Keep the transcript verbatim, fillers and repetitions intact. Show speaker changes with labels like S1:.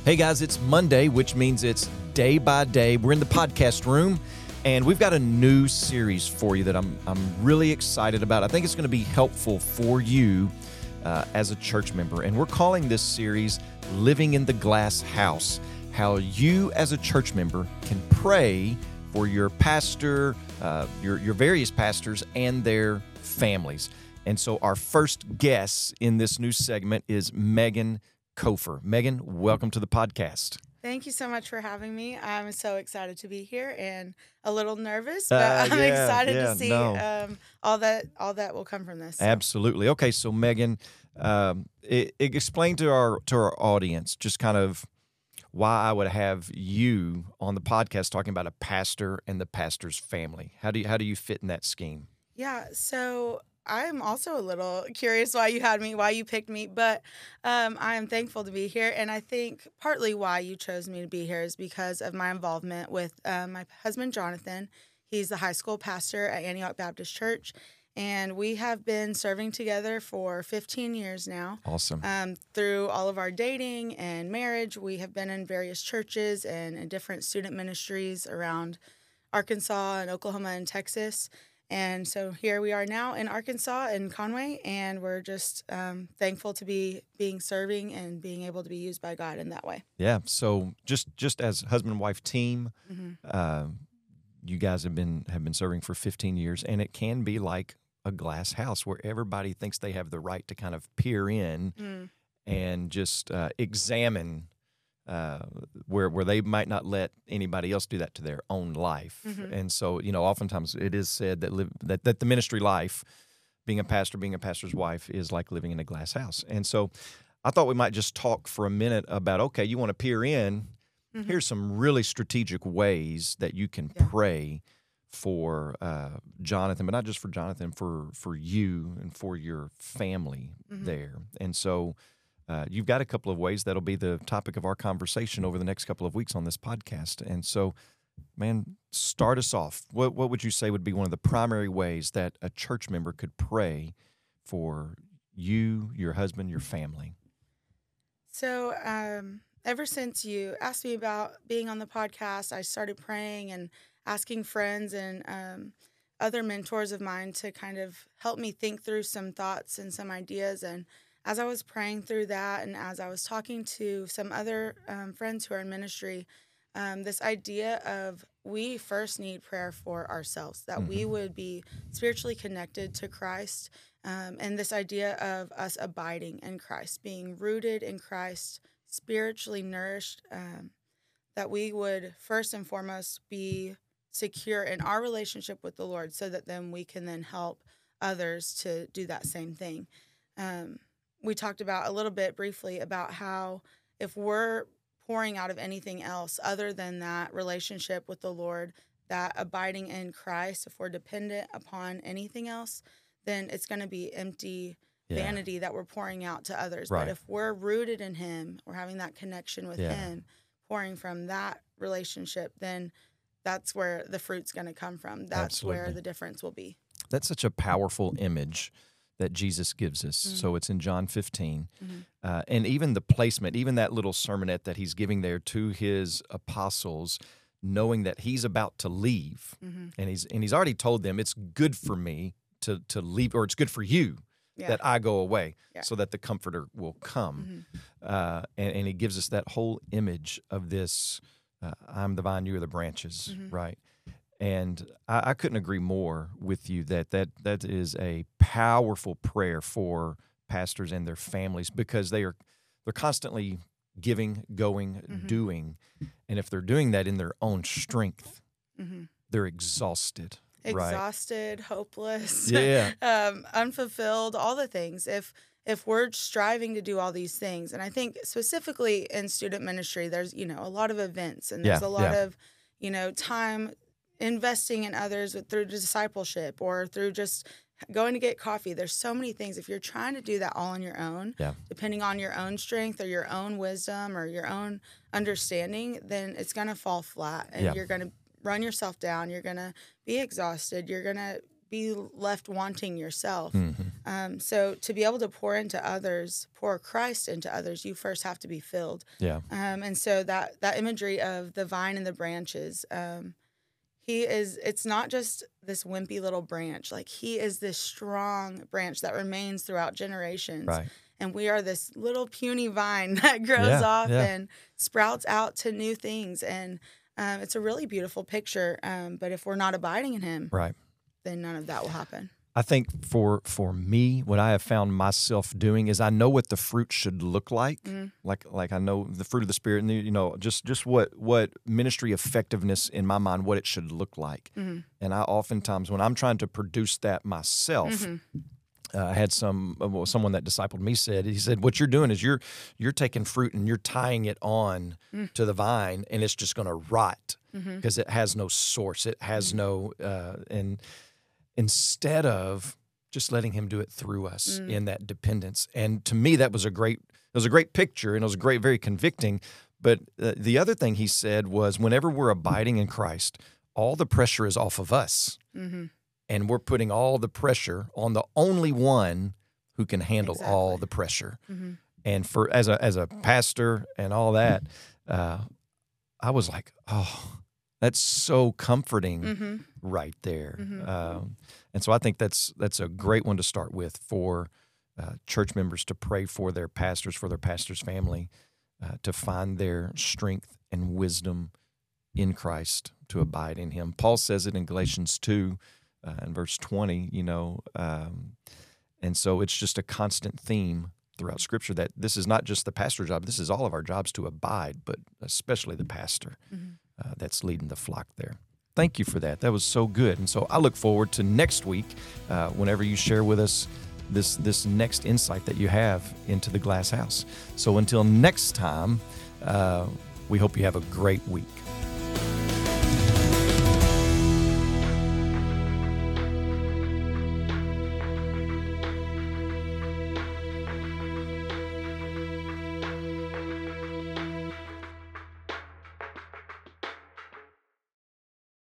S1: Hey guys, it's Monday, which means it's day by day. We're in the podcast room, and we've got a new series for you that I'm I'm really excited about. I think it's going to be helpful for you uh, as a church member, and we're calling this series Living in the Glass House, how you as a church member can pray for your pastor, uh, your, your various pastors, and their families. And so our first guest in this new segment is Megan Kofer. Megan, welcome to the podcast.
S2: Thank you so much for having me. I'm so excited to be here and a little nervous, but
S1: Uh,
S2: I'm
S1: yeah,
S2: excited
S1: yeah,
S2: to see
S1: no.
S2: um, all that all that will come from this. so.
S1: Absolutely. Okay, so Megan, um, i i- explain to our to our audience just kind of why I would have you on the podcast talking about a pastor and the pastor's family. How do you how do you fit in that scheme?
S2: Yeah, so I'm also a little curious why you had me, why you picked me, but um, I am thankful to be here. And I think partly why you chose me to be here is because of my involvement with uh, my husband, Jonathan. He's the high school pastor at Antioch Baptist Church, and we have been serving together for fifteen years now.
S1: Awesome.
S2: Um, through all of our dating and marriage, we have been in various churches and in different student ministries around Arkansas and Oklahoma and Texas. And so here we are now in Arkansas in Conway, and we're just um, thankful to be being serving and being able to be used by God in that way.
S1: Yeah. So just just as husband and wife team,
S2: Mm-hmm.
S1: uh, you guys have been have been serving for fifteen years, and it can be like a glass house where everybody thinks they have the right to kind of peer in
S2: Mm.
S1: and just uh, examine uh, where where they might not let anybody else do that to their own life.
S2: Mhm.
S1: And so, you know, oftentimes it is said that live, that that the ministry life, being a pastor, being a pastor's wife, is like living in a glass house. And so, I thought we might just talk for a minute about okay, you want to peer in.
S2: Mhm.
S1: Here's some really strategic ways that you can
S2: Yeah.
S1: pray for uh, Jonathan, but not just for Jonathan, for for you and for your family
S2: Mhm.
S1: there. And so uh, you've got a couple of ways that'll be the topic of our conversation over the next couple of weeks on this podcast. And so, man, start us off. What what would you say would be one of the primary ways that a church member could pray for you, your husband, your family?
S2: So, um, ever since you asked me about being on the podcast, I started praying and asking friends and um, other mentors of mine to kind of help me think through some thoughts and some ideas. And as I was praying through that, and as I was talking to some other um, friends who are in ministry, um, this idea of we first need prayer for ourselves, that we
S1: Mhm.
S2: would be spiritually connected to Christ. Um, and this idea of us abiding in Christ, being rooted in Christ, spiritually nourished, um, that we would first and foremost be secure in our relationship with the Lord so that then we can then help others to do that same thing. Um, we talked about a little bit briefly about how if we're pouring out of anything else other than that relationship with the Lord, that abiding in Christ, if we're dependent upon anything else, then it's going to be empty
S1: Yeah.
S2: vanity that we're pouring out to others.
S1: Right.
S2: But if we're rooted in Him, we're having that connection with
S1: Yeah.
S2: Him, pouring from that relationship, then that's where the fruit's going to come from. That's where
S1: Absolutely.
S2: the difference will be.
S1: That's such a powerful image that Jesus gives us.
S2: Mhm.
S1: So it's in John fifteen.
S2: Mhm.
S1: Uh, and even the placement, even that little sermonette that he's giving there to his apostles, knowing that he's about to leave.
S2: Mhm.
S1: And he's and he's already told them it's good for me to to leave, or it's good for you
S2: Yeah.
S1: that I go away,
S2: Yeah.
S1: so that the Comforter will come.
S2: Mhm.
S1: Uh, and, and he gives us that whole image of this, uh, I'm the vine, you are the branches,
S2: Mhm.
S1: right? And I, I couldn't agree more with you that, that that is a powerful prayer for pastors and their families, because they are they're constantly giving, going,
S2: Mhm.
S1: doing. And if they're doing that in their own strength,
S2: Mhm.
S1: they're exhausted. Right.
S2: Exhausted, hopeless,
S1: Yeah.
S2: um, unfulfilled, all the things. If if we're striving to do all these things, and I think specifically in student ministry, there's you know a lot of events, and there's
S1: Yeah,
S2: a lot
S1: yeah.
S2: of you know time investing in others with, through discipleship or through just going to get coffee. There's so many things. If you're trying to do that all on your own,
S1: Yeah.
S2: depending on your own strength or your own wisdom or your own understanding, then it's going to fall flat, and
S1: Yeah.
S2: you're going to run yourself down. You're going to be exhausted. You're going to be left wanting yourself.
S1: Mhm.
S2: Um, so to be able to pour into others, pour Christ into others, you first have to be filled.
S1: Yeah.
S2: Um, and so that that imagery of the vine and the branches, um, he is. It's not just this wimpy little branch. Like he is this strong branch that remains throughout generations.
S1: Right.
S2: And we are this little puny vine that grows
S1: Yeah,
S2: off
S1: yeah.
S2: and sprouts out to new things. And um, it's a really beautiful picture. Um, but if we're not abiding in him,
S1: Right.
S2: then none of that will happen.
S1: I think for for me, what I have found myself doing is I know what the fruit should look like.
S2: Mm.
S1: Like like I know the fruit of the Spirit, and you know just just what what ministry effectiveness in my mind, what it should look like.
S2: Mm-hmm.
S1: And I oftentimes when I'm trying to produce that myself.
S2: Mm-hmm.
S1: Uh, I had some well, someone that discipled me said he said what you're doing is you're you're taking fruit and you're tying it on
S2: Mm.
S1: to the vine, and it's just going to rot
S2: Mm-hmm.
S1: because it has no source, it has no uh, and instead of just letting him do it through us
S2: Mm.
S1: in that dependence. And to me, that was a great it was a great picture, and it was a great, very convicting. But uh, the other thing he said was, whenever we're abiding in Christ, all the pressure is off of us.
S2: Mm-hmm.
S1: And we're putting all the pressure on the only one who can handle
S2: Exactly.
S1: all the pressure.
S2: Mm-hmm.
S1: And for as a as a pastor and all that, uh, I was like, oh, that's so comforting
S2: Mm-hmm.
S1: right there.
S2: Mhm.
S1: Um, and so I think that's that's a great one to start with for uh, church members to pray for their pastors, for their pastor's family, uh, to find their strength and wisdom in Christ, to abide in him. Paul says it in Galatians two. Uh, in verse twenty, you know, um, and so it's just a constant theme throughout Scripture that this is not just the pastor's job, this is all of our jobs to abide, but especially the pastor
S2: Mm-hmm.
S1: uh, that's leading the flock there. Thank you for that. That was so good. And so I look forward to next week, uh, whenever you share with us this, this next insight that you have into the glass house. So until next time, uh, we hope you have a great week.